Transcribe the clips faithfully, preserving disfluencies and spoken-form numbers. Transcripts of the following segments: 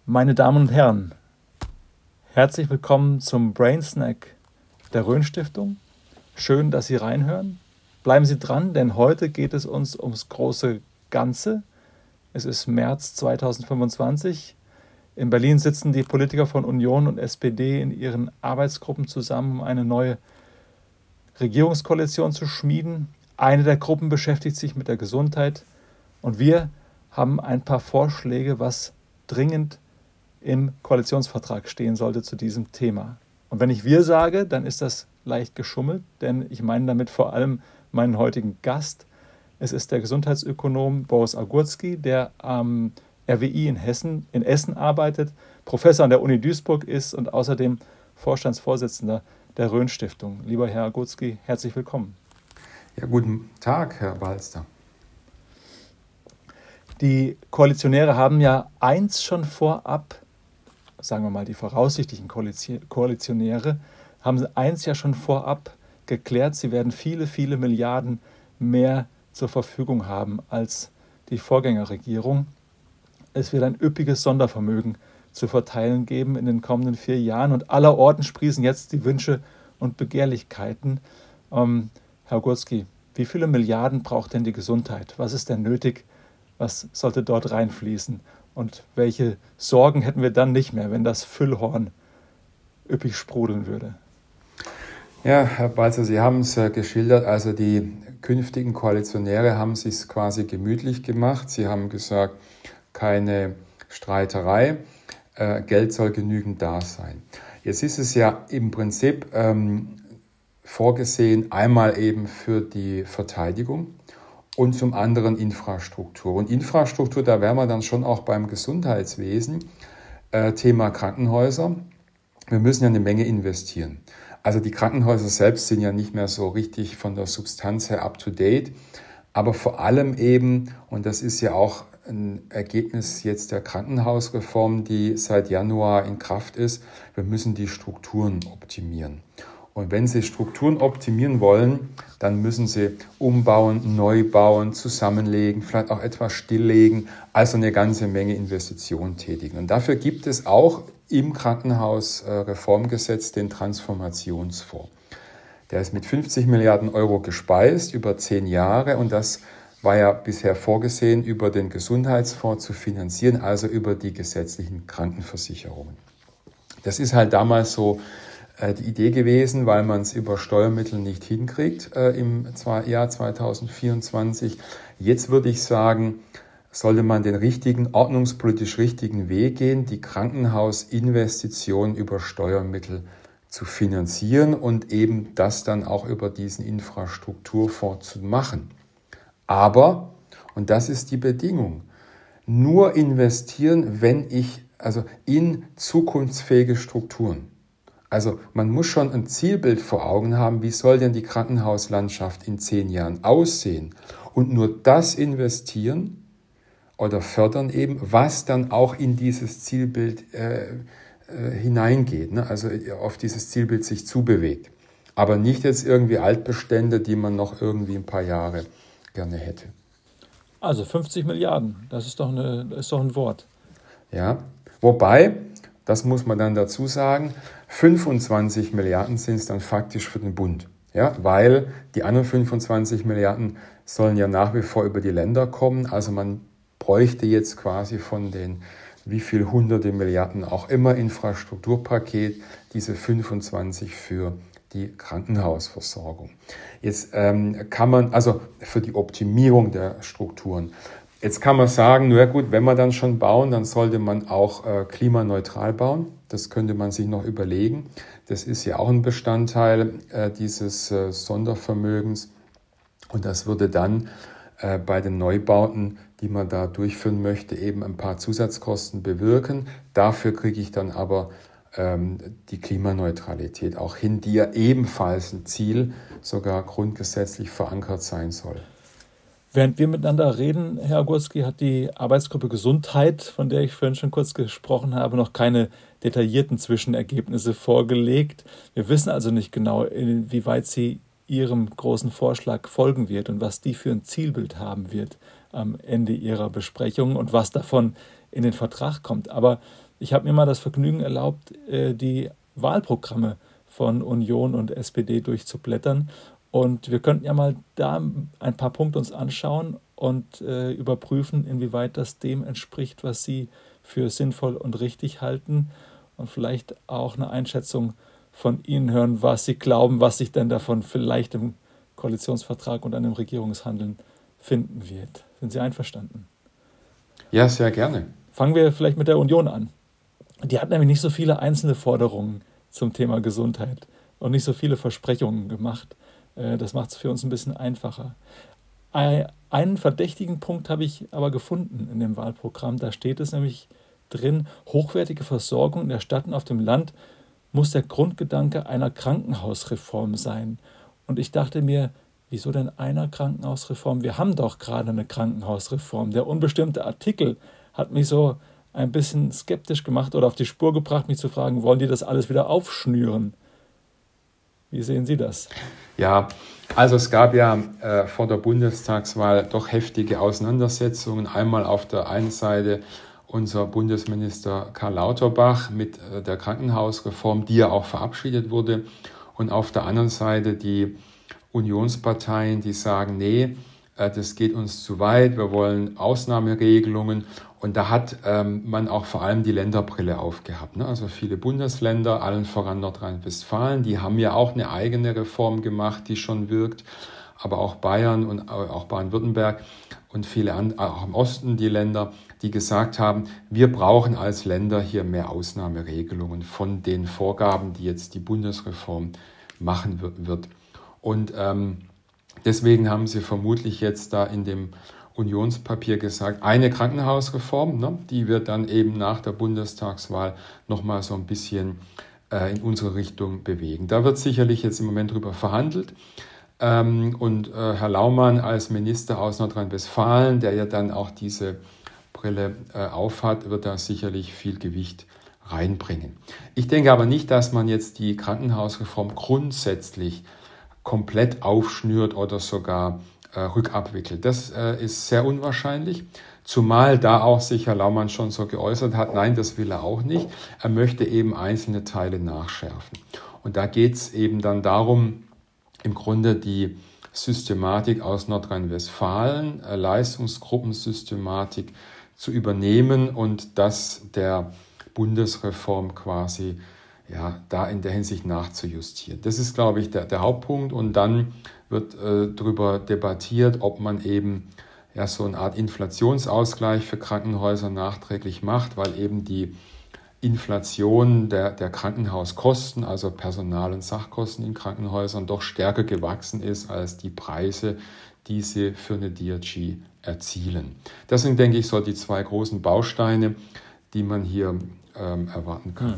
Meine Damen und Herren, herzlich willkommen zum Brain Snack der Rhön Stiftung. Schön, dass Sie reinhören. Bleiben Sie dran, denn heute geht es uns ums große Ganze. Es ist März zweitausendfünfundzwanzig. In Berlin sitzen die Politiker von Union und S P D in ihren Arbeitsgruppen zusammen, um eine neue Regierungskoalition zu schmieden. Eine der Gruppen beschäftigt sich mit der Gesundheit und wir haben ein paar Vorschläge, was dringend im Koalitionsvertrag stehen sollte zu diesem Thema. Und wenn ich wir sage, dann ist das leicht geschummelt, denn ich meine damit vor allem meinen heutigen Gast. Es ist der Gesundheitsökonom Boris Agurtzky, der am R W I in Hessen, in Essen arbeitet, Professor an der Uni Duisburg ist und außerdem Vorstandsvorsitzender der Rhön Stiftung. Lieber Herr Agurtzky, herzlich willkommen. Ja, guten Tag, Herr Balster. Die Koalitionäre haben ja eins schon vorab, sagen wir mal die voraussichtlichen Koalitionäre, haben eins ja schon vorab geklärt, sie werden viele, viele Milliarden mehr zur Verfügung haben als die Vorgängerregierung. Es wird ein üppiges Sondervermögen zu verteilen geben in den kommenden vier Jahren und allerorten sprießen jetzt die Wünsche und Begehrlichkeiten. Ähm, Herr Agurtzky, wie viele Milliarden braucht denn die Gesundheit? Was ist denn nötig? Was sollte dort reinfließen? Und welche Sorgen hätten wir dann nicht mehr, wenn das Füllhorn üppig sprudeln würde? Ja, Herr Balzer, Sie haben es äh, geschildert, also die künftigen Koalitionäre haben es sich quasi gemütlich gemacht. Sie haben gesagt, keine Streiterei, äh, Geld soll genügend da sein. Jetzt ist es ja im Prinzip ähm, vorgesehen, einmal eben für die Verteidigung und zum anderen Infrastruktur. Und Infrastruktur, da wären wir dann schon auch beim Gesundheitswesen, äh, Thema Krankenhäuser. Wir müssen ja eine Menge investieren. Also die Krankenhäuser selbst sind ja nicht mehr so richtig von der Substanz her up-to-date, aber vor allem eben, und das ist ja auch ein Ergebnis jetzt der Krankenhausreform, die seit Januar in Kraft ist, wir müssen die Strukturen optimieren. Und wenn Sie Strukturen optimieren wollen, dann müssen Sie umbauen, neu bauen, zusammenlegen, vielleicht auch etwas stilllegen, also eine ganze Menge Investitionen tätigen. Und dafür gibt es auch im Krankenhausreformgesetz den Transformationsfonds. Der ist mit fünfzig Milliarden Euro gespeist über zehn Jahre und das war ja bisher vorgesehen, über den Gesundheitsfonds zu finanzieren, also über die gesetzlichen Krankenversicherungen. Das ist halt damals so die Idee gewesen, weil man es über Steuermittel nicht hinkriegt äh, im Jahr zweitausendvierundzwanzig. Jetzt würde ich sagen, sollte man den richtigen, ordnungspolitisch richtigen Weg gehen, die Krankenhausinvestitionen über Steuermittel zu finanzieren und eben das dann auch über diesen Infrastrukturfonds zu machen. Aber, und das ist die Bedingung, nur investieren, wenn ich, also in zukunftsfähige Strukturen. Also man muss schon ein Zielbild vor Augen haben, wie soll denn die Krankenhauslandschaft in zehn Jahren aussehen? Und nur das investieren oder fördern eben, was dann auch in dieses Zielbild äh, äh, hineingeht, ne? Also auf dieses Zielbild sich zubewegt. Aber nicht jetzt irgendwie Altbestände, die man noch irgendwie ein paar Jahre gerne hätte. Also fünfzig Milliarden, das ist doch, eine, das ist doch ein Wort. Ja, wobei, das muss man dann dazu sagen, fünfundzwanzig Milliarden sind es dann faktisch für den Bund. Ja, weil die anderen fünfundzwanzig Milliarden sollen ja nach wie vor über die Länder kommen. Also man bräuchte jetzt quasi von den wie viel hunderte Milliarden auch immer Infrastrukturpaket diese fünfundzwanzig für die Krankenhausversorgung. Jetzt ähm, kann man, also für die Optimierung der Strukturen. Jetzt kann man sagen, na gut, wenn wir dann schon bauen, dann sollte man auch äh, klimaneutral bauen. Das könnte man sich noch überlegen. Das ist ja auch ein Bestandteil äh, dieses äh, Sondervermögens. Und das würde dann äh, bei den Neubauten, die man da durchführen möchte, eben ein paar Zusatzkosten bewirken. Dafür kriege ich dann aber ähm, die Klimaneutralität auch hin, die ja ebenfalls ein Ziel, sogar grundgesetzlich verankert sein soll. Während wir miteinander reden, Herr Agurtzky, hat die Arbeitsgruppe Gesundheit, von der ich vorhin schon kurz gesprochen habe, noch keine detaillierten Zwischenergebnisse vorgelegt. Wir wissen also nicht genau, inwieweit sie ihrem großen Vorschlag folgen wird und was die für ein Zielbild haben wird am Ende ihrer Besprechung und was davon in den Vertrag kommt. Aber ich habe mir mal das Vergnügen erlaubt, die Wahlprogramme von Union und S P D durchzublättern. Und wir könnten ja mal da ein paar Punkte uns anschauen und äh, überprüfen, inwieweit das dem entspricht, was Sie für sinnvoll und richtig halten. Und vielleicht auch eine Einschätzung von Ihnen hören, was Sie glauben, was sich denn davon vielleicht im Koalitionsvertrag und an dem Regierungshandeln finden wird. Sind Sie einverstanden? Ja, sehr gerne. Fangen wir vielleicht mit der Union an. Die hat nämlich nicht so viele einzelne Forderungen zum Thema Gesundheit und nicht so viele Versprechungen gemacht. Das macht es für uns ein bisschen einfacher. Einen verdächtigen Punkt habe ich aber gefunden in dem Wahlprogramm. Da steht es nämlich drin, hochwertige Versorgung in der Stadt und auf dem Land muss der Grundgedanke einer Krankenhausreform sein. Und ich dachte mir, wieso denn einer Krankenhausreform? Wir haben doch gerade eine Krankenhausreform. Der unbestimmte Artikel hat mich so ein bisschen skeptisch gemacht oder auf die Spur gebracht, mich zu fragen, wollen die das alles wieder aufschnüren? Wie sehen Sie das? Ja, also es gab ja äh, vor der Bundestagswahl doch heftige Auseinandersetzungen. Einmal auf der einen Seite unser Bundesminister Karl Lauterbach mit äh, der Krankenhausreform, die ja auch verabschiedet wurde. Und auf der anderen Seite die Unionsparteien, die sagen, nee, äh, das geht uns zu weit, wir wollen Ausnahmeregelungen. Und da hat ähm, man auch vor allem die Länderbrille aufgehabt. Ne? Also viele Bundesländer, allen voran Nordrhein-Westfalen, die haben ja auch eine eigene Reform gemacht, die schon wirkt. Aber auch Bayern und auch Baden-Württemberg und viele andere, auch im Osten die Länder, die gesagt haben, wir brauchen als Länder hier mehr Ausnahmeregelungen von den Vorgaben, die jetzt die Bundesreform machen wird. Und ähm, deswegen haben sie vermutlich jetzt da in dem Unionspapier gesagt, eine Krankenhausreform, ne, die wird dann eben nach der Bundestagswahl nochmal so ein bisschen äh, in unsere Richtung bewegen. Da wird sicherlich jetzt im Moment drüber verhandelt. Ähm, und äh, Herr Laumann als Minister aus Nordrhein-Westfalen, der ja dann auch diese Brille äh, aufhat, wird da sicherlich viel Gewicht reinbringen. Ich denke aber nicht, dass man jetzt die Krankenhausreform grundsätzlich komplett aufschnürt oder sogar äh, rückabwickelt. Das äh, ist sehr unwahrscheinlich, zumal da auch sich Herr Laumann schon so geäußert hat, nein, das will er auch nicht. Er möchte eben einzelne Teile nachschärfen. Und da geht es eben dann darum, im Grunde die Systematik aus Nordrhein-Westfalen, äh, Leistungsgruppensystematik zu übernehmen und das der Bundesreform quasi ja, da in der Hinsicht nachzujustieren. Das ist, glaube ich, der, der Hauptpunkt. Und dann wird äh, darüber debattiert, ob man eben ja, so eine Art Inflationsausgleich für Krankenhäuser nachträglich macht, weil eben die Inflation der, der Krankenhauskosten, also Personal- und Sachkosten in Krankenhäusern, doch stärker gewachsen ist als die Preise, die sie für eine D R G erzielen. Das sind, denke ich, so die zwei großen Bausteine, die man hier ähm, erwarten kann.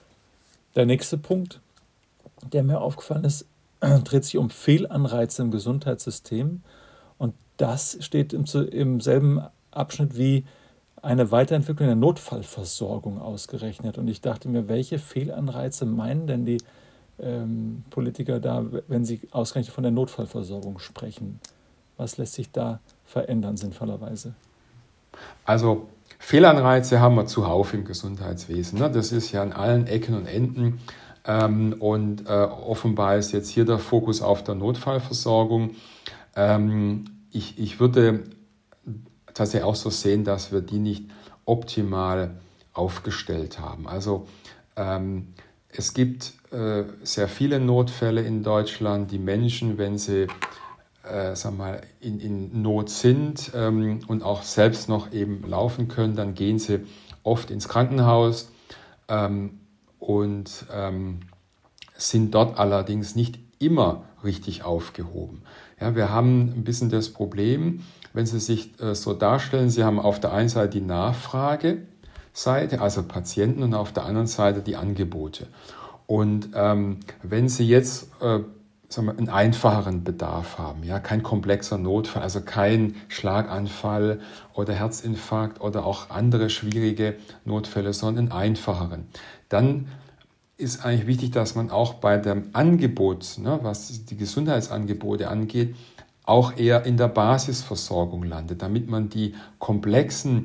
Der nächste Punkt, der mir aufgefallen ist, dreht sich um Fehlanreize im Gesundheitssystem. Und das steht im, im selben Abschnitt wie eine Weiterentwicklung der Notfallversorgung ausgerechnet. Und ich dachte mir, welche Fehlanreize meinen denn die ähm, Politiker da, wenn sie ausgerechnet von der Notfallversorgung sprechen? Was lässt sich da verändern, sinnvollerweise? Also Fehlanreize haben wir zuhauf im Gesundheitswesen. Ne? Das ist ja an allen Ecken und Enden. Ähm, und äh, offenbar ist jetzt hier der Fokus auf der Notfallversorgung. Ähm, ich, ich würde tatsächlich auch so sehen, dass wir die nicht optimal aufgestellt haben. Also ähm, es gibt äh, sehr viele Notfälle in Deutschland. Die Menschen, wenn sie äh, sag mal, in, in Not sind ähm, und auch selbst noch eben laufen können, dann gehen sie oft ins Krankenhaus ähm, und ähm, sind dort allerdings nicht immer richtig aufgehoben. Ja, wir haben ein bisschen das Problem, wenn Sie sich äh, so darstellen, Sie haben auf der einen Seite die Nachfrageseite, also Patienten, und auf der anderen Seite die Angebote. Und ähm, wenn Sie jetzt äh, sagen wir, einen einfacheren Bedarf haben, ja, kein komplexer Notfall, also kein Schlaganfall oder Herzinfarkt oder auch andere schwierige Notfälle, sondern einen einfacheren, dann ist eigentlich wichtig, dass man auch bei dem Angebot, ne, was die Gesundheitsangebote angeht, auch eher in der Basisversorgung landet, damit man die komplexen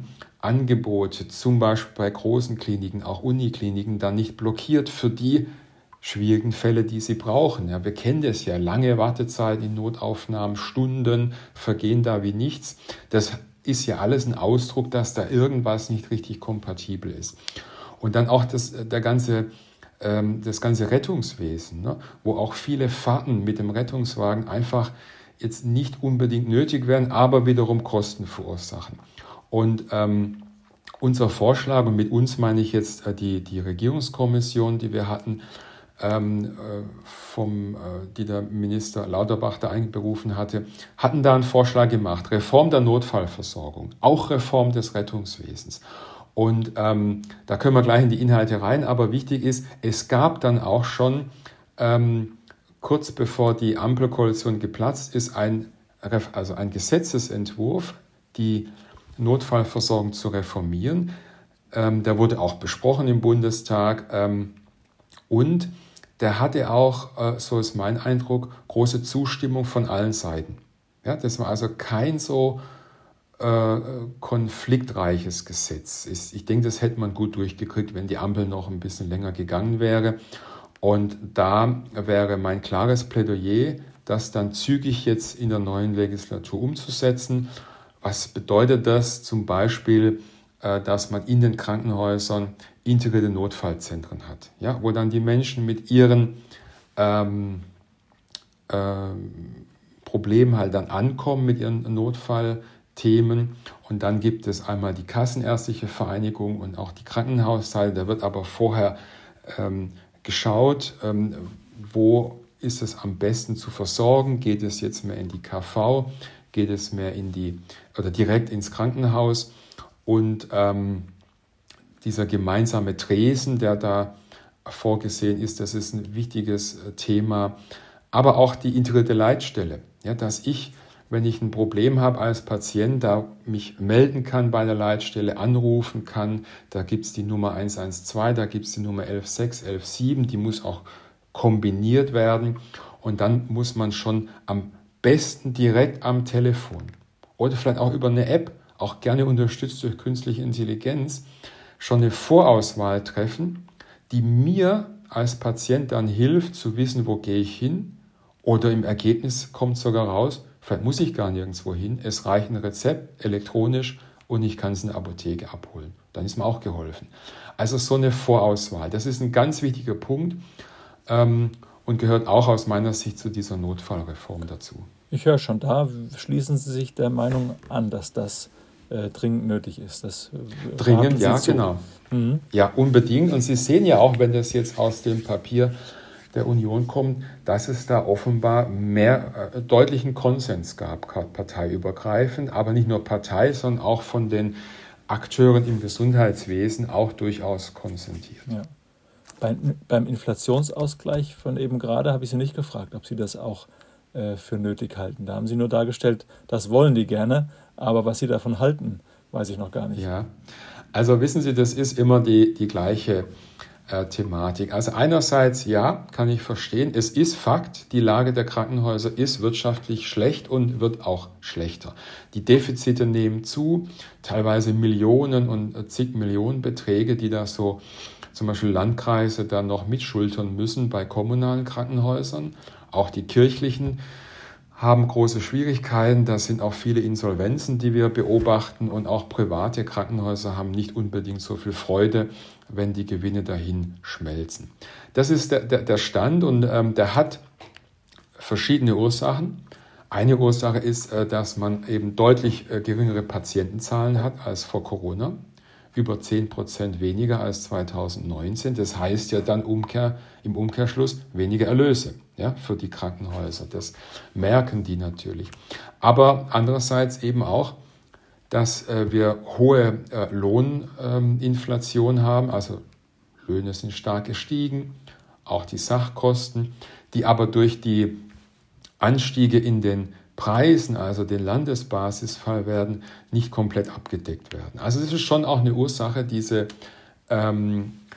Angebote, zum Beispiel bei großen Kliniken, auch Unikliniken, dann nicht blockiert für die schwierigen Fälle, die sie brauchen. Ja, wir kennen das ja, lange Wartezeiten in Notaufnahmen, Stunden vergehen da wie nichts. Das ist ja alles ein Ausdruck, dass da irgendwas nicht richtig kompatibel ist. Und dann auch das, der ganze, ähm, das ganze Rettungswesen, ne, wo auch viele Fahrten mit dem Rettungswagen einfach jetzt nicht unbedingt nötig wären, aber wiederum Kosten verursachen. Und ähm, unser Vorschlag, und mit uns meine ich jetzt äh, die, die Regierungskommission, die wir hatten, ähm, äh, vom, äh, die der Minister Lauterbach da einberufen hatte, hatten da einen Vorschlag gemacht. Reform der Notfallversorgung, auch Reform des Rettungswesens. Und ähm, da können wir gleich in die Inhalte rein, aber wichtig ist, es gab dann auch schon, ähm, kurz bevor die Ampelkoalition geplatzt ist, ein, also ein Gesetzesentwurf, die Notfallversorgung zu reformieren. Ähm, der wurde auch besprochen im Bundestag ähm, und der hatte auch, äh, so ist mein Eindruck, große Zustimmung von allen Seiten. Ja, das war also kein so äh, konfliktreiches Gesetz. Ich, ich denke, das hätte man gut durchgekriegt, wenn die Ampel noch ein bisschen länger gegangen wäre. Und da wäre mein klares Plädoyer, das dann zügig jetzt in der neuen Legislatur umzusetzen. Was bedeutet das? Zum Beispiel, dass man in den Krankenhäusern integrierte Notfallzentren hat, ja, wo dann die Menschen mit ihren ähm, ähm, Problemen halt dann ankommen, mit ihren Notfallthemen. Und dann gibt es einmal die Kassenärztliche Vereinigung und auch die Krankenhausseite. Da wird aber vorher ähm, geschaut, ähm, wo ist es am besten zu versorgen? Geht es jetzt mehr in die K V? Geht es mehr in die oder direkt ins Krankenhaus? Und ähm, dieser gemeinsame Tresen, der da vorgesehen ist, das ist ein wichtiges Thema. Aber auch die integrierte Leitstelle, ja, dass ich, wenn ich ein Problem habe als Patient, da mich melden kann bei der Leitstelle, anrufen kann. Da gibt es die Nummer eins eins zwei, da gibt es die Nummer elf sechs, elf sieben, die muss auch kombiniert werden. Und dann muss man schon am besten direkt am Telefon oder vielleicht auch über eine App, auch gerne unterstützt durch künstliche Intelligenz, schon eine Vorauswahl treffen, die mir als Patient dann hilft, zu wissen, wo gehe ich hin, oder im Ergebnis kommt sogar raus, vielleicht muss ich gar nirgendwo hin, es reicht ein Rezept elektronisch und ich kann es in der Apotheke abholen. Dann ist mir auch geholfen. Also so eine Vorauswahl, das ist ein ganz wichtiger Punkt ähm, und gehört auch aus meiner Sicht zu dieser Notfallreform dazu. Ich höre schon, da schließen Sie sich der Meinung an, dass das äh, dringend nötig ist. Das, äh, dringend, ja, zu. genau. Mhm. Ja, unbedingt. Und Sie sehen ja auch, wenn das jetzt aus dem Papier der Union kommt, dass es da offenbar mehr äh, deutlichen Konsens gab, parteiübergreifend, aber nicht nur Partei, sondern auch von den Akteuren im Gesundheitswesen auch durchaus konsentiert. Ja. Beim, beim Inflationsausgleich von eben gerade habe ich Sie nicht gefragt, ob Sie das auch äh, für nötig halten. Da haben Sie nur dargestellt, das wollen die gerne, aber was Sie davon halten, weiß ich noch gar nicht. Ja, also wissen Sie, das ist immer die, die gleiche äh, Thematik. Also einerseits, ja, kann ich verstehen, es ist Fakt, die Lage der Krankenhäuser ist wirtschaftlich schlecht und wird auch schlechter. Die Defizite nehmen zu, teilweise Millionen und zig Millionen Beträge, die da so zum Beispiel Landkreise dann noch mitschultern müssen bei kommunalen Krankenhäusern. Auch die kirchlichen haben große Schwierigkeiten. Da sind auch viele Insolvenzen, die wir beobachten. Und auch private Krankenhäuser haben nicht unbedingt so viel Freude, wenn die Gewinne dahin schmelzen. Das ist der, der, der Stand und ähm, der hat verschiedene Ursachen. Eine Ursache ist, äh, dass man eben deutlich äh, geringere Patientenzahlen hat als vor Corona. Über zehn Prozent weniger als zweitausendneunzehn. Das heißt ja dann Umkehr, im Umkehrschluss weniger Erlöse, ja, für die Krankenhäuser. Das merken die natürlich. Aber andererseits eben auch, dass äh, wir hohe äh, Lohninflation ähm, haben. Also Löhne sind stark gestiegen, auch die Sachkosten, die aber durch die Anstiege in den Preisen, also den Landesbasisfallwerten, nicht komplett abgedeckt werden. Also das ist schon auch eine Ursache, diese ähm,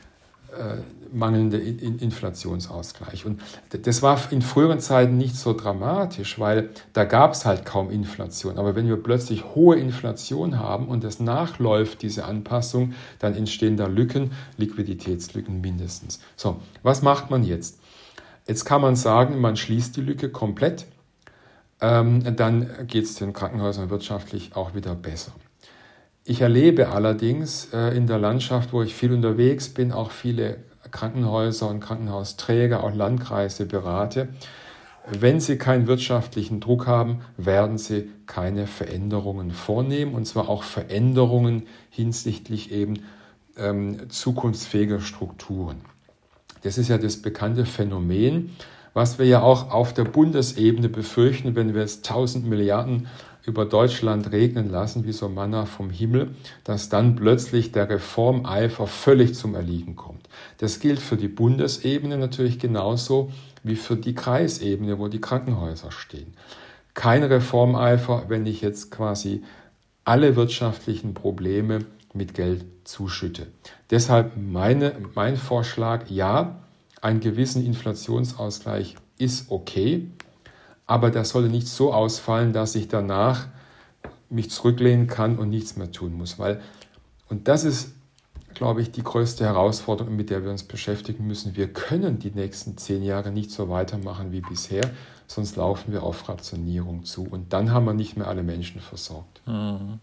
äh, mangelnde in Inflationsausgleich. Und das war in früheren Zeiten nicht so dramatisch, weil da gab es halt kaum Inflation. Aber wenn wir plötzlich hohe Inflation haben und es nachläuft, diese Anpassung, dann entstehen da Lücken, Liquiditätslücken mindestens. So, was macht man jetzt? Jetzt kann man sagen, man schließt die Lücke komplett, ähm, dann geht es den Krankenhäusern wirtschaftlich auch wieder besser. Ich erlebe allerdings äh, in der Landschaft, wo ich viel unterwegs bin, auch viele Krankenhäuser und Krankenhausträger, auch Landkreise berate. Wenn sie keinen wirtschaftlichen Druck haben, werden sie keine Veränderungen vornehmen, und zwar auch Veränderungen hinsichtlich eben ähm, zukunftsfähiger Strukturen. Das ist ja das bekannte Phänomen, was wir ja auch auf der Bundesebene befürchten, wenn wir jetzt tausend Milliarden über Deutschland regnen lassen, wie so Manna vom Himmel, dass dann plötzlich der Reformeifer völlig zum Erliegen kommt. Das gilt für die Bundesebene natürlich genauso wie für die Kreisebene, wo die Krankenhäuser stehen. Kein Reformeifer, wenn ich jetzt quasi alle wirtschaftlichen Probleme mit Geld zuschütte. Deshalb meine, mein Vorschlag, ja, einen gewissen Inflationsausgleich ist okay, aber das sollte nicht so ausfallen, dass ich danach mich zurücklehnen kann und nichts mehr tun muss. Weil, und das ist, glaube ich, die größte Herausforderung, mit der wir uns beschäftigen müssen. Wir können die nächsten zehn Jahre nicht so weitermachen wie bisher, sonst laufen wir auf Rationierung zu. Und dann haben wir nicht mehr alle Menschen versorgt. Mhm.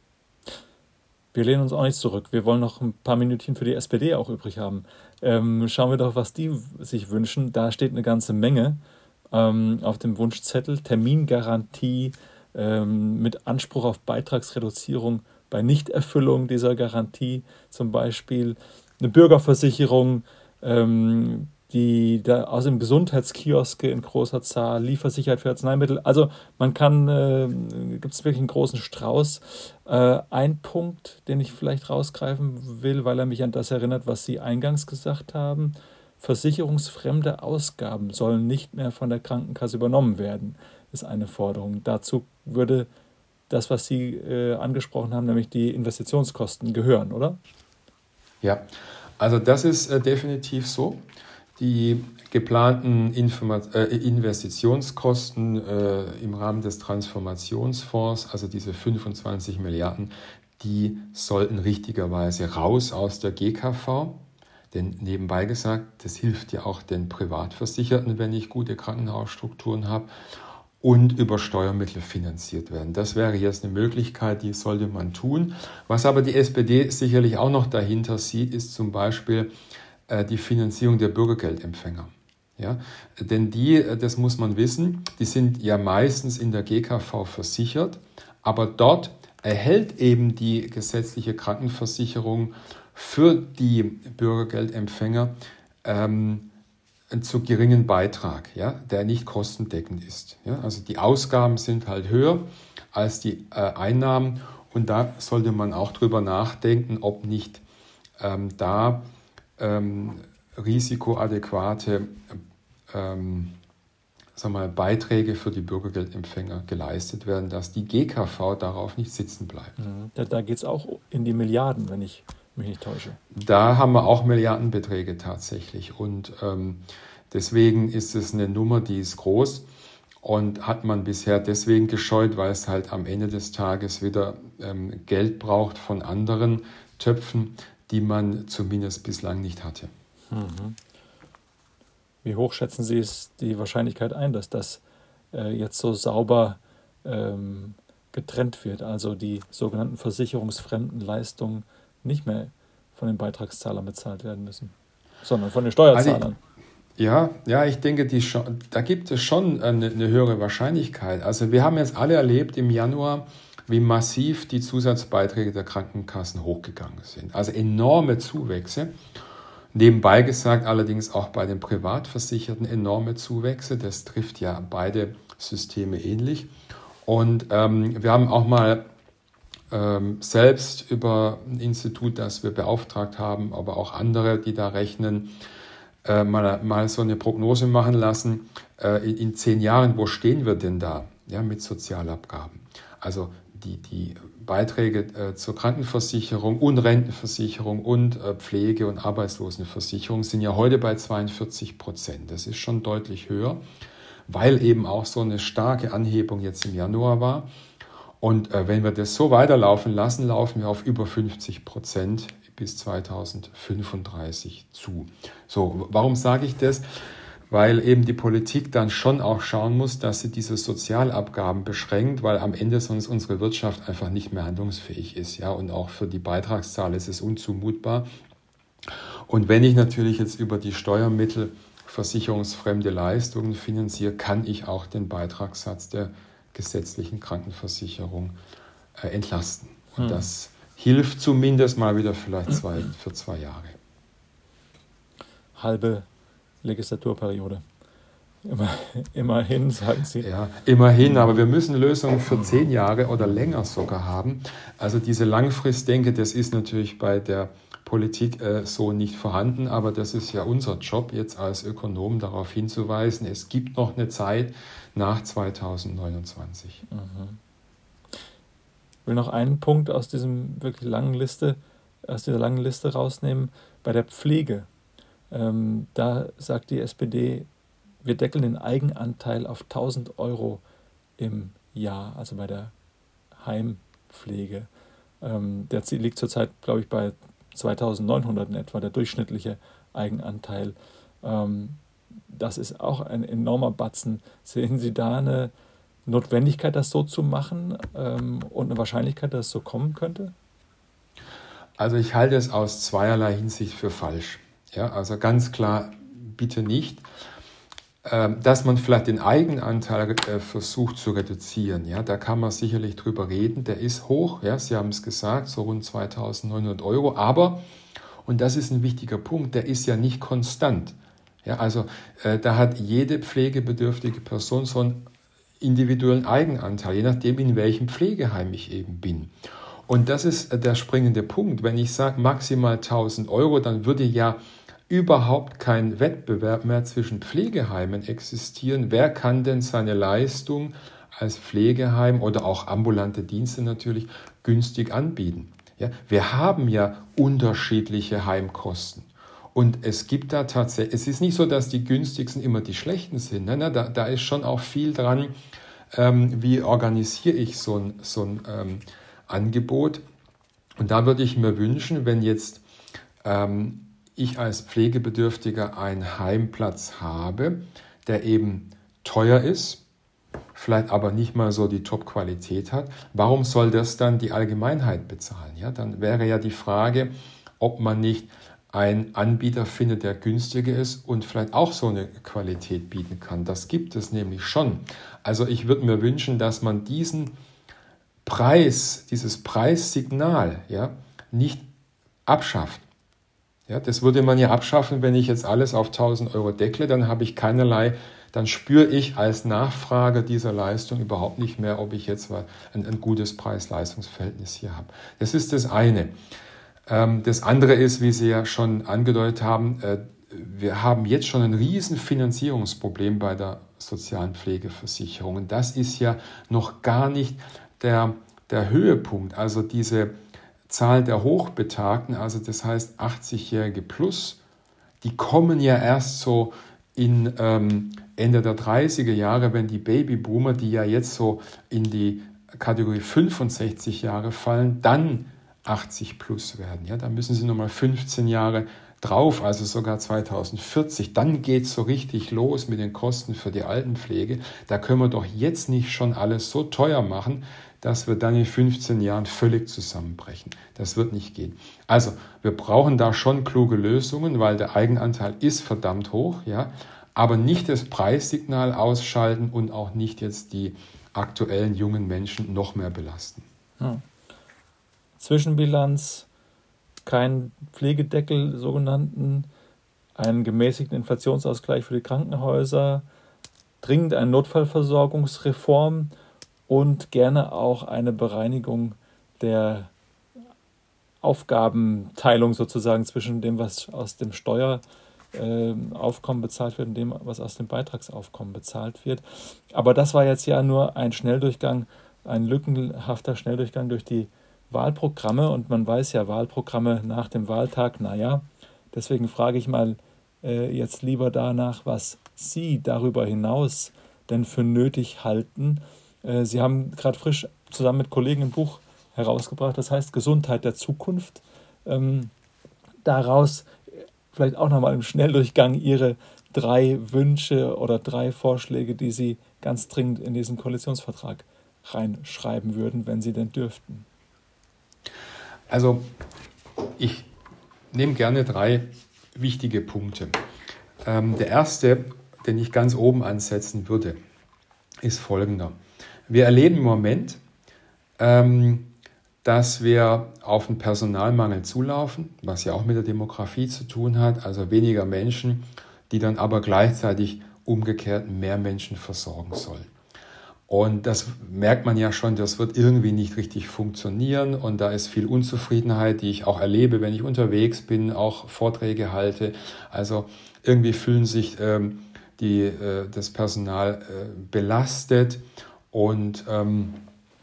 Wir lehnen uns auch nicht zurück. Wir wollen noch ein paar Minütchen für die S P D auch übrig haben. Ähm, schauen wir doch, was die sich wünschen. Da steht eine ganze Menge ähm, auf dem Wunschzettel. Termingarantie ähm, mit Anspruch auf Beitragsreduzierung bei Nichterfüllung dieser Garantie. Zum Beispiel eine Bürgerversicherung, ähm, die da außerdem Gesundheitskioske in großer Zahl, Liefersicherheit für Arzneimittel. Also man kann, äh, gibt es wirklich einen großen Strauß. Äh, ein Punkt, den ich vielleicht rausgreifen will, weil er mich an das erinnert, was Sie eingangs gesagt haben: Versicherungsfremde Ausgaben sollen nicht mehr von der Krankenkasse übernommen werden, ist eine Forderung. Dazu würde das, was Sie äh, angesprochen haben, nämlich die Investitionskosten gehören, oder? Ja, also das ist äh, definitiv so. Die geplanten Informat- äh, Investitionskosten äh, im Rahmen des Transformationsfonds, also diese fünfundzwanzig Milliarden, die sollten richtigerweise raus aus der G K V. Denn nebenbei gesagt, das hilft ja auch den Privatversicherten, wenn ich gute Krankenhausstrukturen habe, und über Steuermittel finanziert werden. Das wäre jetzt eine Möglichkeit, die sollte man tun. Was aber die S P D sicherlich auch noch dahinter sieht, ist zum Beispiel die Finanzierung der Bürgergeldempfänger. Ja? Denn die, das muss man wissen, die sind ja meistens in der G K V versichert, aber dort erhält eben die gesetzliche Krankenversicherung für die Bürgergeldempfänger ähm, einen zu geringen Beitrag, ja, der nicht kostendeckend ist. Ja? Also die Ausgaben sind halt höher als die äh, Einnahmen, und da sollte man auch drüber nachdenken, ob nicht ähm, da Ähm, risikoadäquate ähm, sagen wir mal, Beiträge für die Bürgergeldempfänger geleistet werden, dass die G K V darauf nicht sitzen bleibt. Mhm. Da, da geht es auch in die Milliarden, wenn ich mich nicht täusche. Da haben wir auch Milliardenbeträge tatsächlich, und ähm, deswegen ist es eine Nummer, die ist groß, und hat man bisher deswegen gescheut, weil es halt am Ende des Tages wieder ähm, Geld braucht von anderen Töpfen, die man zumindest bislang nicht hatte. Mhm. Wie hoch schätzen Sie es die Wahrscheinlichkeit ein, dass das äh, jetzt so sauber ähm, getrennt wird, also die sogenannten versicherungsfremden Leistungen nicht mehr von den Beitragszahlern bezahlt werden müssen, sondern von den Steuerzahlern? Also ich, ja, ja, ich denke, die, da gibt es schon eine, eine höhere Wahrscheinlichkeit. Also wir haben jetzt alle erlebt im Januar, wie massiv die Zusatzbeiträge der Krankenkassen hochgegangen sind. Also enorme Zuwächse. Nebenbei gesagt allerdings auch bei den Privatversicherten enorme Zuwächse. Das trifft ja beide Systeme ähnlich. Und ähm, wir haben auch mal ähm, selbst über ein Institut, das wir beauftragt haben, aber auch andere, die da rechnen, äh, mal, mal so eine Prognose machen lassen. Äh, in, in zehn Jahren, wo stehen wir denn da, ja, mit Sozialabgaben? Also die, die Beiträge äh, zur Krankenversicherung und Rentenversicherung und äh, Pflege- und Arbeitslosenversicherung sind ja heute bei zweiundvierzig Prozent. Das ist schon deutlich höher, weil eben auch so eine starke Anhebung jetzt im Januar war. Und äh, wenn wir das so weiterlaufen lassen, laufen wir auf über fünfzig Prozent bis zweitausendfünfunddreißig zu. So, warum sage ich das? Weil eben die Politik dann schon auch schauen muss, dass sie diese Sozialabgaben beschränkt, weil am Ende sonst unsere Wirtschaft einfach nicht mehr handlungsfähig ist. Ja? Und auch für die Beitragszahler ist es unzumutbar. Und wenn ich natürlich jetzt über die Steuermittel versicherungsfremde Leistungen finanziere, kann ich auch den Beitragssatz der gesetzlichen Krankenversicherung äh, entlasten. Und hm. das hilft zumindest mal wieder vielleicht zwei, für zwei Jahre. Halbe Legislaturperiode. Immer, immerhin, sagen Sie. Ja, immerhin, aber wir müssen Lösungen für zehn Jahre oder länger sogar haben. Also diese Langfristdenke, das ist natürlich bei der Politik äh, so nicht vorhanden, aber das ist ja unser Job, jetzt als Ökonom darauf hinzuweisen, es gibt noch eine Zeit nach zweitausendneunundzwanzig. Mhm. Ich will noch einen Punkt aus diesem wirklich langen Liste, aus dieser langen Liste rausnehmen, bei der Pflege. Ähm, da sagt die S P D, wir deckeln den Eigenanteil auf tausend Euro im Jahr, also bei der Heimpflege. Ähm, der liegt zurzeit, glaube ich, bei zweitausendneunhundert in etwa, der durchschnittliche Eigenanteil. Ähm, das ist auch ein enormer Batzen. Sehen Sie da eine Notwendigkeit, das so zu machen ähm, und eine Wahrscheinlichkeit, dass es so kommen könnte? Also ich halte es aus zweierlei Hinsicht für falsch. Ja, also ganz klar, bitte nicht. Dass man vielleicht den Eigenanteil versucht zu reduzieren, ja, da kann man sicherlich drüber reden, der ist hoch, ja, Sie haben es gesagt, so rund zweitausendneunhundert Euro, aber, und das ist ein wichtiger Punkt, der ist ja nicht konstant. Ja, also äh, da hat jede pflegebedürftige Person so einen individuellen Eigenanteil, je nachdem, in welchem Pflegeheim ich eben bin. Und das ist der springende Punkt. Wenn ich sage maximal tausend Euro, dann würde ja überhaupt kein Wettbewerb mehr zwischen Pflegeheimen existieren. Wer kann denn seine Leistung als Pflegeheim oder auch ambulante Dienste natürlich günstig anbieten? Ja, wir haben ja unterschiedliche Heimkosten. Und es gibt da tatsächlich, es ist nicht so, dass die günstigsten immer die schlechten sind. Nein, nein, da, da ist schon auch viel dran, ähm, wie organisiere ich so ein, so ein ähm, Angebot. Und da würde ich mir wünschen, wenn jetzt ähm, ich als Pflegebedürftiger einen Heimplatz habe, der eben teuer ist, vielleicht aber nicht mal so die Top-Qualität hat, warum soll das dann die Allgemeinheit bezahlen? Ja, dann wäre ja die Frage, ob man nicht einen Anbieter findet, der günstiger ist und vielleicht auch so eine Qualität bieten kann. Das gibt es nämlich schon. Also ich würde mir wünschen, dass man diesen Preis, dieses Preissignal, ja, nicht abschafft. Ja, das würde man ja abschaffen, wenn ich jetzt alles auf tausend Euro deckle, dann habe ich keinerlei, dann spüre ich als Nachfrager dieser Leistung überhaupt nicht mehr, ob ich jetzt ein, ein gutes Preis-Leistungs-Verhältnis hier habe. Das ist das eine. Das andere ist, wie Sie ja schon angedeutet haben, wir haben jetzt schon ein riesen Finanzierungsproblem bei der sozialen Pflegeversicherung. Und das ist ja noch gar nicht der, der Höhepunkt, also diese Zahl der Hochbetagten, also das heißt achtzigjährige plus, die kommen ja erst so in ähm, Ende der dreißiger Jahre, wenn die Babyboomer, die ja jetzt so in die Kategorie fünfundsechzig Jahre fallen, dann achtzig plus werden. Ja, da müssen sie nochmal fünfzehn Jahre drauf, also sogar zweitausendvierzig. Dann geht es so richtig los mit den Kosten für die Altenpflege. Da können wir doch jetzt nicht schon alles so teuer machen, dass wir dann in fünfzehn Jahren völlig zusammenbrechen. Das wird nicht gehen. Also, wir brauchen da schon kluge Lösungen, weil der Eigenanteil ist verdammt hoch, ja, aber nicht das Preissignal ausschalten und auch nicht jetzt die aktuellen jungen Menschen noch mehr belasten. Hm. Zwischenbilanz, kein Pflegedeckel, sogenannten, einen gemäßigten Inflationsausgleich für die Krankenhäuser, dringend eine Notfallversorgungsreform und gerne auch eine Bereinigung der Aufgabenteilung sozusagen zwischen dem, was aus dem Steueraufkommen bezahlt wird und dem, was aus dem Beitragsaufkommen bezahlt wird. Aber das war jetzt ja nur ein Schnelldurchgang. ein lückenhafter Schnelldurchgang durch die Wahlprogramme. Und man weiß ja, Wahlprogramme nach dem Wahltag, naja, deswegen frage ich mal äh, jetzt lieber danach, was Sie darüber hinaus denn für nötig halten. Äh, Sie haben gerade frisch zusammen mit Kollegen ein Buch herausgebracht, das heißt Gesundheit der Zukunft. Ähm, daraus vielleicht auch nochmal im Schnelldurchgang Ihre drei Wünsche oder drei Vorschläge, die Sie ganz dringend in diesen Koalitionsvertrag reinschreiben würden, wenn Sie denn dürften. Also ich nehme gerne drei wichtige Punkte. Ähm, der erste, den ich ganz oben ansetzen würde, ist folgender. Wir erleben im Moment, ähm, dass wir auf einen Personalmangel zulaufen, was ja auch mit der Demografie zu tun hat, also weniger Menschen, die dann aber gleichzeitig umgekehrt mehr Menschen versorgen sollen. Und das merkt man ja schon, das wird irgendwie nicht richtig funktionieren und da ist viel Unzufriedenheit, die ich auch erlebe, wenn ich unterwegs bin, auch Vorträge halte. Also irgendwie fühlen sich ähm, die, äh, das Personal äh, belastet und ähm,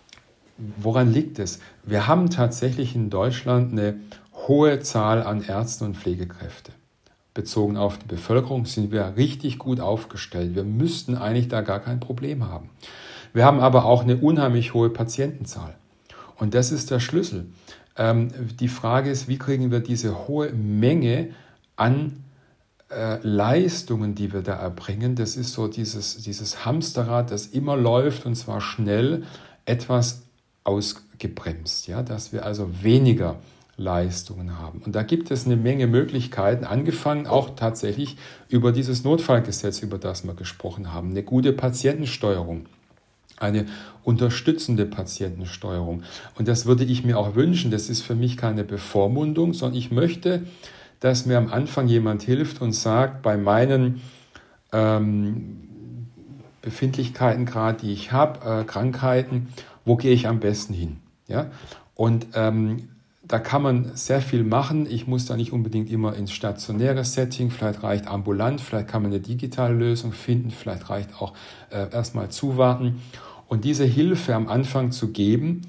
woran liegt es? Wir haben tatsächlich in Deutschland eine hohe Zahl an Ärzten und Pflegekräften. Bezogen auf die Bevölkerung sind wir richtig gut aufgestellt. Wir müssten eigentlich da gar kein Problem haben. Wir haben aber auch eine unheimlich hohe Patientenzahl. Und das ist der Schlüssel. Ähm, die Frage ist, wie kriegen wir diese hohe Menge an äh, Leistungen, die wir da erbringen? Das ist so dieses, dieses Hamsterrad, das immer läuft und zwar schnell, etwas ausgebremst, ja? Dass wir also weniger Leistungen haben. Und da gibt es eine Menge Möglichkeiten, angefangen auch tatsächlich über dieses Notfallgesetz, über das wir gesprochen haben, eine gute Patientensteuerung, eine unterstützende Patientensteuerung. Und das würde ich mir auch wünschen. Das ist für mich keine Bevormundung, sondern ich möchte, dass mir am Anfang jemand hilft und sagt, bei meinen ähm, Befindlichkeiten gerade, die ich habe, äh, Krankheiten, wo gehe ich am besten hin? Ja? Und ähm, da kann man sehr viel machen. Ich muss da nicht unbedingt immer ins stationäre Setting. Vielleicht reicht ambulant, vielleicht kann man eine digitale Lösung finden, vielleicht reicht auch äh, erstmal zuwarten. Und diese Hilfe am Anfang zu geben,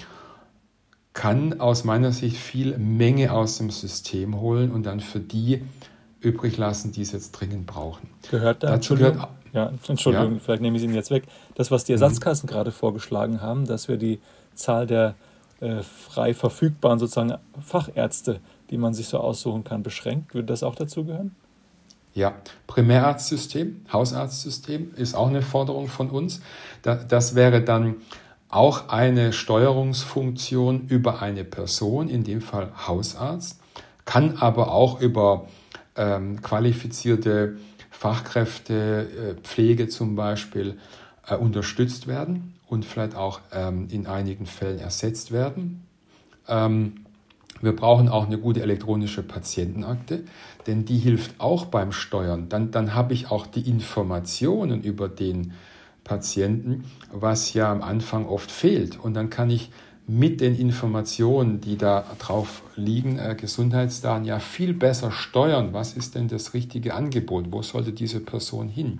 kann aus meiner Sicht viel Menge aus dem System holen und dann für die übrig lassen, die es jetzt dringend brauchen. Gehört da, Dazu Entschuldigung, gehört, ja, Entschuldigung ja, vielleicht nehme ich es Ihnen jetzt weg. Das, was die Ersatzkassen mhm. gerade vorgeschlagen haben, dass wir die Zahl der äh, frei verfügbaren sozusagen Fachärzte, die man sich so aussuchen kann, beschränkt. Würde das auch dazu gehören? Ja, Primärarztsystem, Hausarztsystem ist auch eine Forderung von uns. Das wäre dann auch eine Steuerungsfunktion über eine Person, in dem Fall Hausarzt, kann aber auch über ähm, qualifizierte Fachkräfte, äh, Pflege zum Beispiel, äh, unterstützt werden und vielleicht auch ähm, in einigen Fällen ersetzt werden. Ähm, Wir brauchen auch eine gute elektronische Patientenakte, denn die hilft auch beim Steuern. Dann, dann habe ich auch die Informationen über den Patienten, was ja am Anfang oft fehlt. Und dann kann ich mit den Informationen, die da drauf liegen, äh, Gesundheitsdaten, ja viel besser steuern. Was ist denn das richtige Angebot? Wo sollte diese Person hin?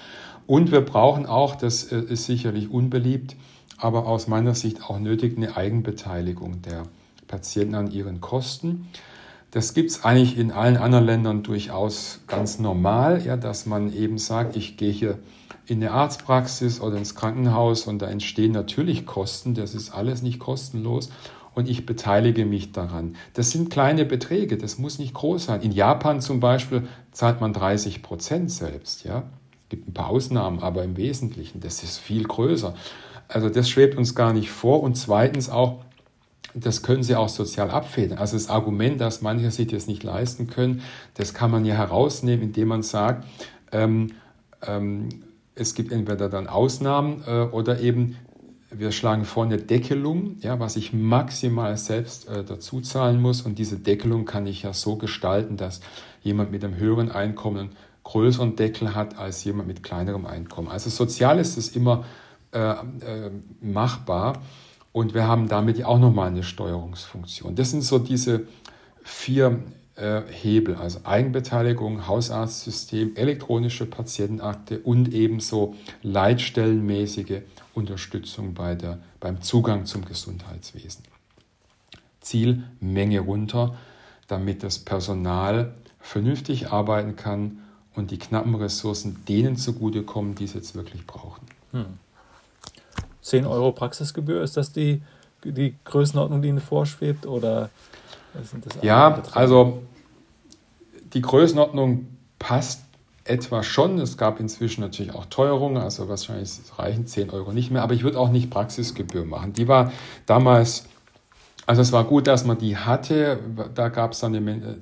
Und wir brauchen auch, das äh, ist sicherlich unbeliebt, aber aus meiner Sicht auch nötig, eine Eigenbeteiligung der Patienten an ihren Kosten. Das gibt es eigentlich in allen anderen Ländern durchaus ganz normal, ja, dass man eben sagt, ich gehe hier in eine Arztpraxis oder ins Krankenhaus und da entstehen natürlich Kosten, das ist alles nicht kostenlos und ich beteilige mich daran. Das sind kleine Beträge, das muss nicht groß sein. In Japan zum Beispiel zahlt man dreißig Prozent selbst, ja. Es gibt ein paar Ausnahmen, aber im Wesentlichen, das ist viel größer. Also das schwebt uns gar nicht vor und zweitens auch, das können Sie auch sozial abfedern. Also das Argument, dass manche sich das nicht leisten können, das kann man ja herausnehmen, indem man sagt, ähm, ähm, es gibt entweder dann Ausnahmen äh, oder eben wir schlagen vor eine Deckelung, ja, was ich maximal selbst äh, dazu zahlen muss. Und diese Deckelung kann ich ja so gestalten, dass jemand mit einem höheren Einkommen einen größeren Deckel hat als jemand mit kleinerem Einkommen. Also sozial ist es immer äh, äh, machbar. Und wir haben damit ja auch nochmal eine Steuerungsfunktion. Das sind so diese vier äh, Hebel, also Eigenbeteiligung, Hausarztsystem, elektronische Patientenakte und ebenso leitstellenmäßige Unterstützung bei der, beim Zugang zum Gesundheitswesen. Ziel, Menge runter, damit das Personal vernünftig arbeiten kann und die knappen Ressourcen denen zugutekommen, die es jetzt wirklich brauchen. Hm. zehn Euro Praxisgebühr, ist das die, die Größenordnung, die Ihnen vorschwebt? Oder sind das ja, also die Größenordnung passt etwa schon. Es gab inzwischen natürlich auch Teuerungen, also wahrscheinlich reichen zehn Euro nicht mehr, aber ich würde auch nicht Praxisgebühr machen. Die war damals, also es war gut, dass man die hatte, da gab es dann eine,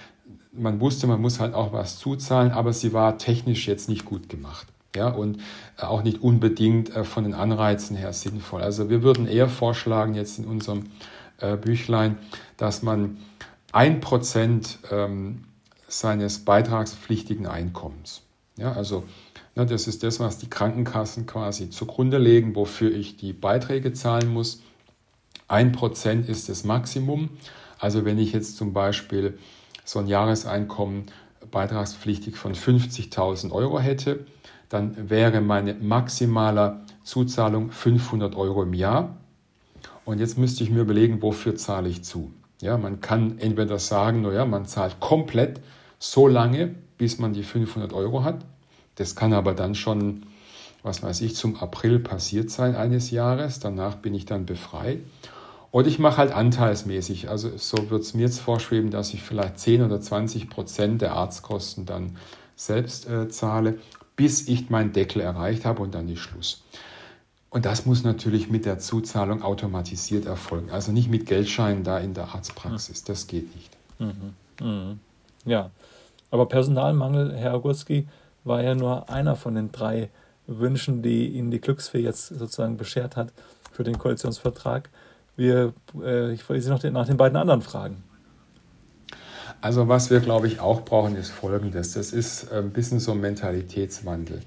man wusste, man muss halt auch was zuzahlen, aber sie war technisch jetzt nicht gut gemacht. Ja, und auch nicht unbedingt von den Anreizen her sinnvoll. Also wir würden eher vorschlagen, jetzt in unserem Büchlein, dass man ein Prozent ähm, seines beitragspflichtigen Einkommens, ja, also ne, das ist das, was die Krankenkassen quasi zugrunde legen, wofür ich die Beiträge zahlen muss. Ein Prozent ist das Maximum. Also wenn ich jetzt zum Beispiel so ein Jahreseinkommen beitragspflichtig von fünfzigtausend Euro hätte, dann wäre meine maximale Zuzahlung fünfhundert Euro im Jahr. Und jetzt müsste ich mir überlegen, wofür zahle ich zu. Ja, man kann entweder sagen, naja, man zahlt komplett so lange, bis man die fünfhundert Euro hat. Das kann aber dann schon, was weiß ich, zum April passiert sein eines Jahres. Danach bin ich dann befreit. Oder ich mache halt anteilsmäßig. Also so wird es mir jetzt vorschweben, dass ich vielleicht zehn oder zwanzig Prozent der Arztkosten dann selbst äh, zahle, bis ich meinen Deckel erreicht habe und dann ist Schluss. Und das muss natürlich mit der Zuzahlung automatisiert erfolgen. Also nicht mit Geldscheinen da in der Arztpraxis. Das geht nicht. Mhm. Mhm. Ja, aber Personalmangel, Herr Ogurski, war ja nur einer von den drei Wünschen, die Ihnen die Glücksfee jetzt sozusagen beschert hat für den Koalitionsvertrag. Wir, äh, ich wollte Sie noch den, nach den beiden anderen fragen. Also was wir, glaube ich, auch brauchen, ist Folgendes. Das ist ein bisschen so ein Mentalitätswandel.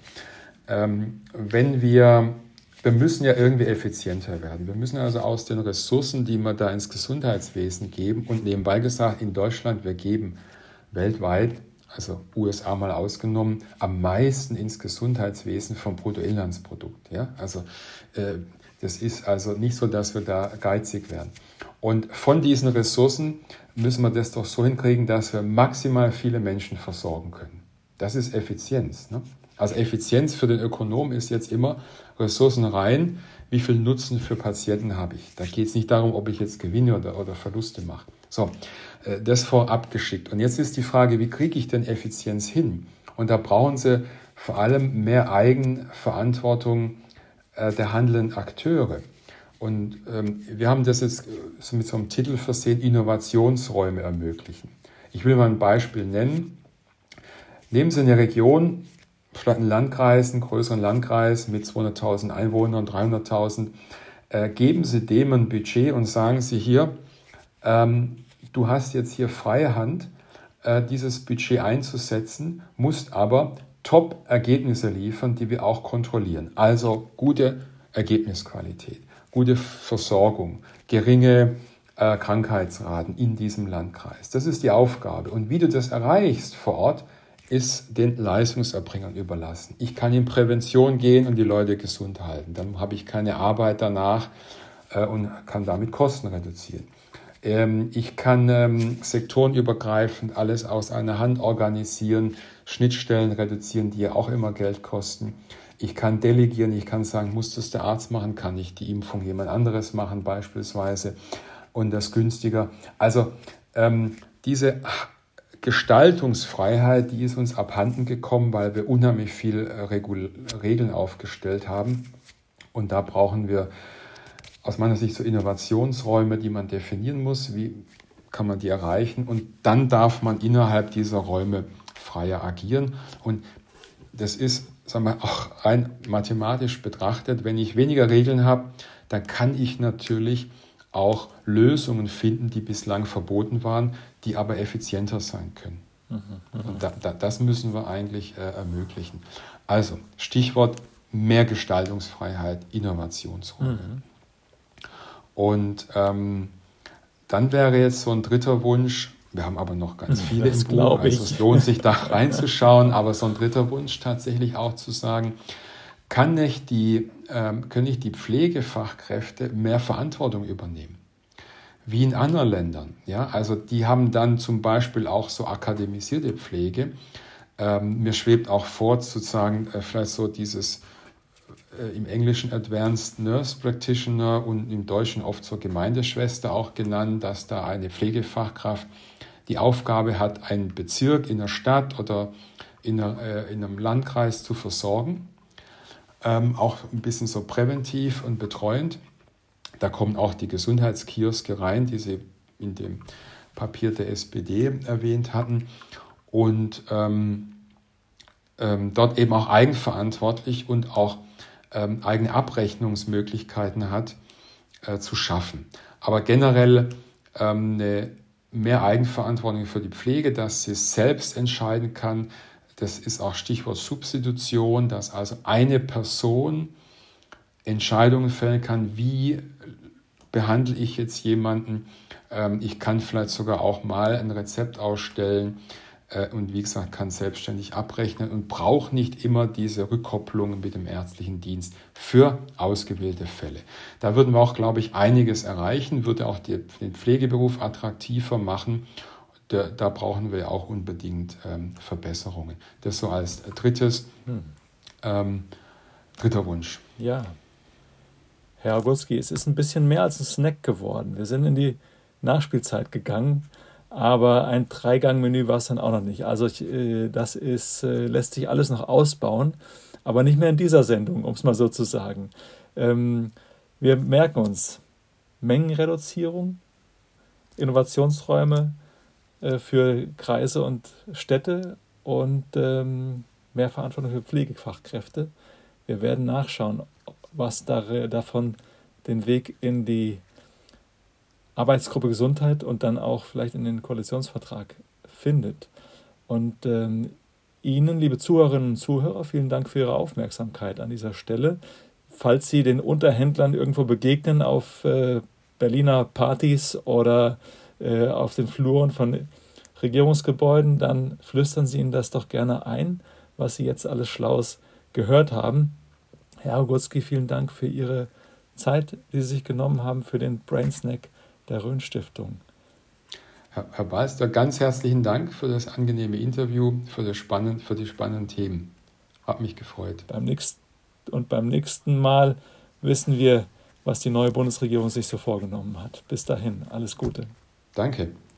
Ähm, wenn wir, wir müssen ja irgendwie effizienter werden. Wir müssen also aus den Ressourcen, die wir da ins Gesundheitswesen geben, und nebenbei gesagt, in Deutschland, wir geben weltweit, also U S A mal ausgenommen, am meisten ins Gesundheitswesen vom Bruttoinlandsprodukt. Ja? Also äh, das ist also nicht so, dass wir da geizig werden. Und von diesen Ressourcen müssen wir das doch so hinkriegen, dass wir maximal viele Menschen versorgen können. Das ist Effizienz. Ne? Also Effizienz für den Ökonom ist jetzt immer Ressourcen rein, wie viel Nutzen für Patienten habe ich. Da geht es nicht darum, ob ich jetzt Gewinne oder, oder Verluste mache. So, das vorab geschickt. Und jetzt ist die Frage, wie kriege ich denn Effizienz hin? Und da brauchen Sie vor allem mehr Eigenverantwortung äh, der handelnden Akteure. Und ähm, wir haben das jetzt so mit so einem Titel versehen, Innovationsräume ermöglichen. Ich will mal ein Beispiel nennen. Nehmen Sie eine Region, vielleicht einen Landkreis, einen größeren Landkreis mit zweihunderttausend Einwohnern, dreihunderttausend, äh, geben Sie dem ein Budget und sagen Sie hier, ähm, du hast jetzt hier freie Hand, äh, dieses Budget einzusetzen, musst aber Top-Ergebnisse liefern, die wir auch kontrollieren. Also gute Ergebnisqualität, gute Versorgung, geringe äh, Krankheitsraten in diesem Landkreis. Das ist die Aufgabe. Und wie du das erreichst vor Ort, ist den Leistungserbringern überlassen. Ich kann in Prävention gehen und die Leute gesund halten. Dann habe ich keine Arbeit danach äh, und kann damit Kosten reduzieren. Ähm, ich kann ähm, sektorenübergreifend alles aus einer Hand organisieren, Schnittstellen reduzieren, die ja auch immer Geld kosten. Ich kann delegieren, ich kann sagen, muss das der Arzt machen, kann ich die Impfung jemand anderes machen beispielsweise und das günstiger. Also ähm, diese Gestaltungsfreiheit, die ist uns abhanden gekommen, weil wir unheimlich viel Regul- Regeln aufgestellt haben. Und da brauchen wir aus meiner Sicht so Innovationsräume, die man definieren muss. Wie kann man die erreichen? Und dann darf man innerhalb dieser Räume freier agieren. Und das ist, sagen wir, auch rein mathematisch betrachtet, wenn ich weniger Regeln habe, dann kann ich natürlich auch Lösungen finden, die bislang verboten waren, die aber effizienter sein können. Mhm, und da, da, das müssen wir eigentlich äh, ermöglichen. Also Stichwort mehr Gestaltungsfreiheit, Innovationsräume. Mhm. Und ähm, dann wäre jetzt so ein dritter Wunsch, Wir haben aber noch ganz viele Das im Buch, glaube also es ich. lohnt sich da reinzuschauen. Aber so ein dritter Wunsch tatsächlich auch zu sagen, kann nicht die, ähm, können nicht die Pflegefachkräfte mehr Verantwortung übernehmen? Wie in anderen Ländern. Ja? Also die haben dann zum Beispiel auch so akademisierte Pflege. Ähm, mir schwebt auch vor, sozusagen äh, vielleicht so dieses äh, im Englischen Advanced Nurse Practitioner und im Deutschen oft so Gemeindeschwester auch genannt, dass da eine Pflegefachkraft die Aufgabe hat, einen Bezirk in der Stadt oder in, einer, äh, in einem Landkreis zu versorgen. Ähm, auch ein bisschen so präventiv und betreuend. Da kommen auch die Gesundheitskioske rein, die Sie in dem Papier der S P D erwähnt hatten. Und ähm, ähm, dort eben auch eigenverantwortlich und auch ähm, eigene Abrechnungsmöglichkeiten hat, äh, zu schaffen. Aber generell ähm, eine mehr Eigenverantwortung für die Pflege, dass sie selbst entscheiden kann. Das ist auch Stichwort Substitution, dass also eine Person Entscheidungen fällen kann, wie behandle ich jetzt jemanden. Ähm, ich kann vielleicht sogar auch mal ein Rezept ausstellen äh, und wie gesagt, kann selbstständig abrechnen und braucht nicht immer diese Rückkopplungen mit dem ärztlichen Dienst für ausgewählte Fälle. Da würden wir auch, glaube ich, einiges erreichen, würde auch die, den Pflegeberuf attraktiver machen. Da, da brauchen wir auch unbedingt ähm, Verbesserungen. Das so als drittes, hm. ähm, dritter Wunsch. Ja. Herr Augustki, es ist ein bisschen mehr als ein Snack geworden. Wir sind in die Nachspielzeit gegangen, aber ein Dreigang-Menü war es dann auch noch nicht. Also ich, äh, das ist, äh, lässt sich alles noch ausbauen, aber nicht mehr in dieser Sendung, um es mal so zu sagen. Ähm, wir merken uns Mengenreduzierung, Innovationsräume äh, für Kreise und Städte und ähm, mehr Verantwortung für Pflegefachkräfte. Wir werden nachschauen, was da, davon den Weg in die Arbeitsgruppe Gesundheit und dann auch vielleicht in den Koalitionsvertrag findet. Und ähm, Ihnen, liebe Zuhörerinnen und Zuhörer, vielen Dank für Ihre Aufmerksamkeit an dieser Stelle. Falls Sie den Unterhändlern irgendwo begegnen auf äh, Berliner Partys oder äh, auf den Fluren von Regierungsgebäuden, dann flüstern Sie ihnen das doch gerne ein, was Sie jetzt alles Schlaues gehört haben. Herr Augustki, vielen Dank für Ihre Zeit, die Sie sich genommen haben für den Brain Snack der Rhön Stiftung. Herr, Herr Balster, ganz herzlichen Dank für das angenehme Interview, für, das spannend, für die spannenden Themen. Hat mich gefreut. Beim nächsten, und beim nächsten Mal wissen wir, was die neue Bundesregierung sich so vorgenommen hat. Bis dahin, alles Gute. Danke.